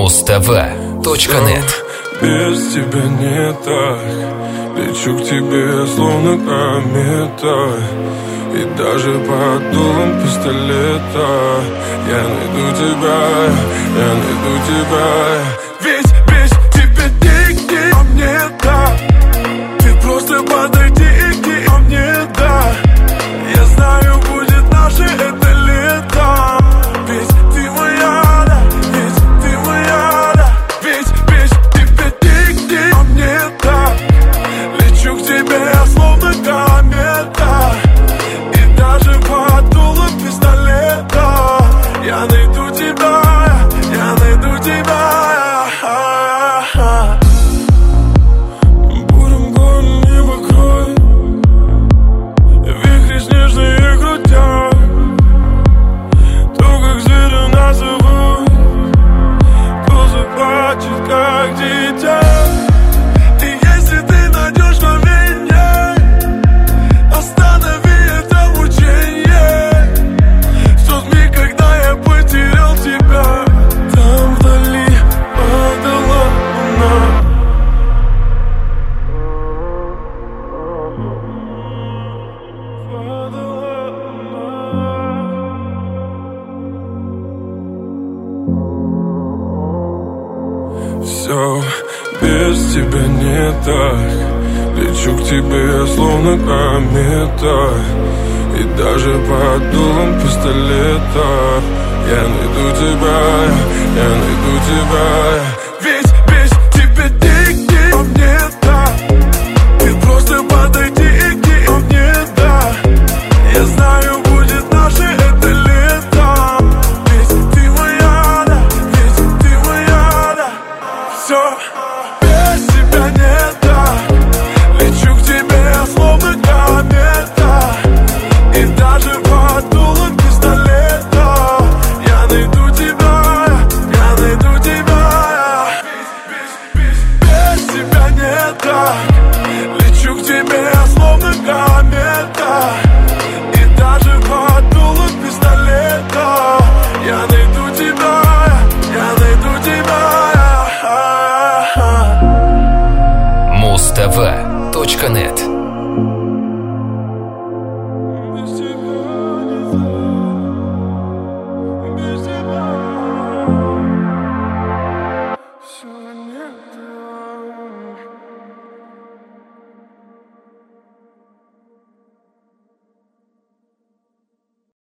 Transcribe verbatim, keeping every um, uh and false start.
муз тв точка нет. Без тебя не так. Лечу к тебе, словно комета. И даже под дулом пистолета я найду тебя, я найду тебя. Ведь без тебя нигде, а мне да. Ты просто подойди и иди, а мне да. Я знаю, будет наше это лето. Ведь ты моя, да, ведь ты моя, да. Ведь без тебя нигде, а мне да. Лечу к тебе, словно комета. И даже под дулом пистолета я найду тебя, я найду тебя. Бурым горн небо кроет, вихри снежные крутят. То, как звери нас зовут, то заплачет, как дитя. И если ты найдешь во меня, останови это мучение. В тот миг, когда я потерял тебя, там вдали падала луна. Все без тебя не так. Лечу к тебе, словно комета. И даже под дулом пистолета я найду тебя, я найду тебя. Ведь без тебя нигде, а мне да. Ты просто подойди и иди, а мне да. Я знаю, будет наше это лето. Ведь ты моя, да, ведь ты моя, да. Все без тебя не так. Лечу к тебе, словно комета. И даже под дулом пистолета я найду тебя, я найду тебя. Без тебя не так. Лечу к тебе, словно комета. И даже под дулом пистолета я найду тебя, я найду тебя. муз тв точка нет.